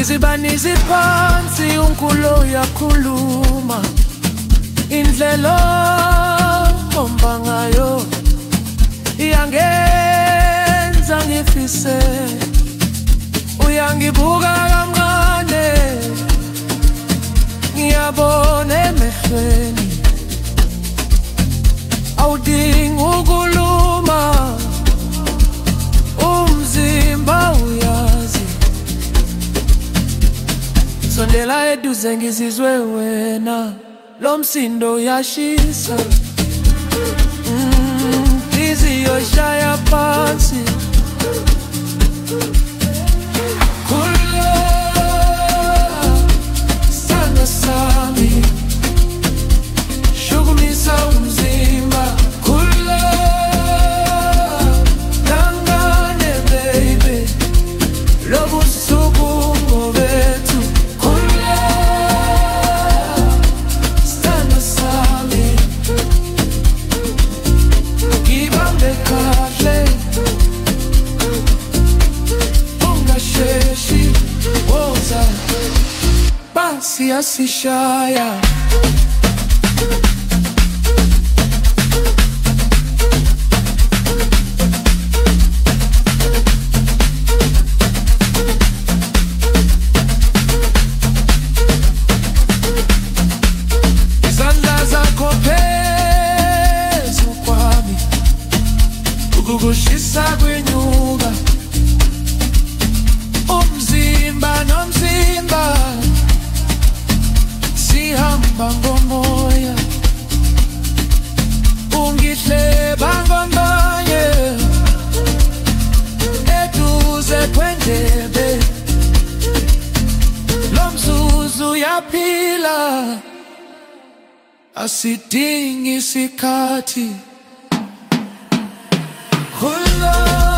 Izibanizi phansi uNkulunkulu uyakhuluma. Indlela ohamba ngayo iyangenza ngifise. Uyangibuka kancane ngiyabona emehlweni. Awudingi ukuluma umzimba uyazi. Sondela eduze ngizizwe wena, lo msindo uyashisa. Inhliziyo ishaya phansi. Sithando sami shukumisa umzimba. Dangane baby, lo busuku ngobethu. Sithando sami ngibambe kahle, ungasheshi woza basi asishaya. Ukukushisa kwenyuka umzimba nomzimba sihamba ngomoya. Ungihleba ngomoya eduze kwendebe. Lo mzuzu uyaphila, asidingi isikhathi. Hello.